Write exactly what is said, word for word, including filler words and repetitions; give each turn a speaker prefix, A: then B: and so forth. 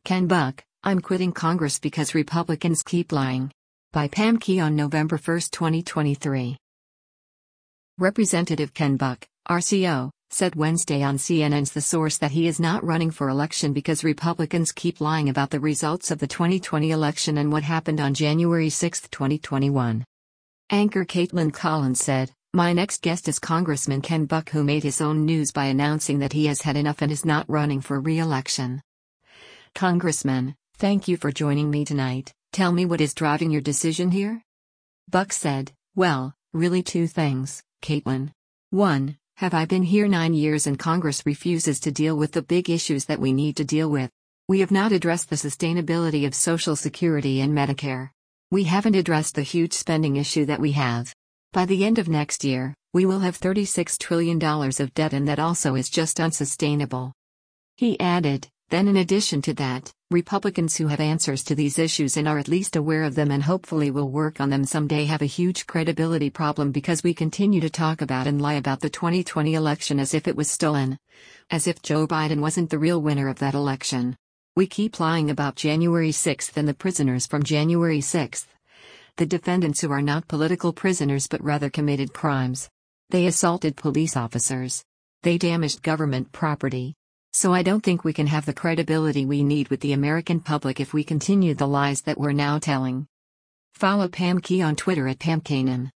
A: Ken Buck, I'm quitting Congress because Republicans keep lying. By Pam Key on November first, twenty twenty-three. Representative Ken Buck, R C O, said Wednesday on C N N's The Source that he is not running for election because Republicans keep lying about the results of the twenty twenty election and what happened on January sixth, twenty twenty-one. Anchor Caitlin Collins said, "My next guest is Congressman Ken Buck, who made his own news by announcing that he has had enough and is not running for re-election. Congressman, thank you for joining me tonight. Tell me what is driving your decision here?" Buck said, "Well, really two things, Caitlin. One, have I been here nine years and Congress refuses to deal with the big issues that we need to deal with. We have not addressed the sustainability of Social Security and Medicare. We haven't addressed the huge spending issue that we have. By the end of next year, we will have thirty-six trillion dollars of debt, and that also is just unsustainable." He added, "Then in addition to that, Republicans who have answers to these issues and are at least aware of them and hopefully will work on them someday have a huge credibility problem because we continue to talk about and lie about the twenty twenty election as if it was stolen. As if Joe Biden wasn't the real winner of that election. We keep lying about January sixth and the prisoners from January sixth. The defendants who are not political prisoners but rather committed crimes. They assaulted police officers. They damaged government property. So I don't think we can have the credibility we need with the American public if we continue the lies that we're now telling." Follow Pam Key on Twitter at Pam Kanan.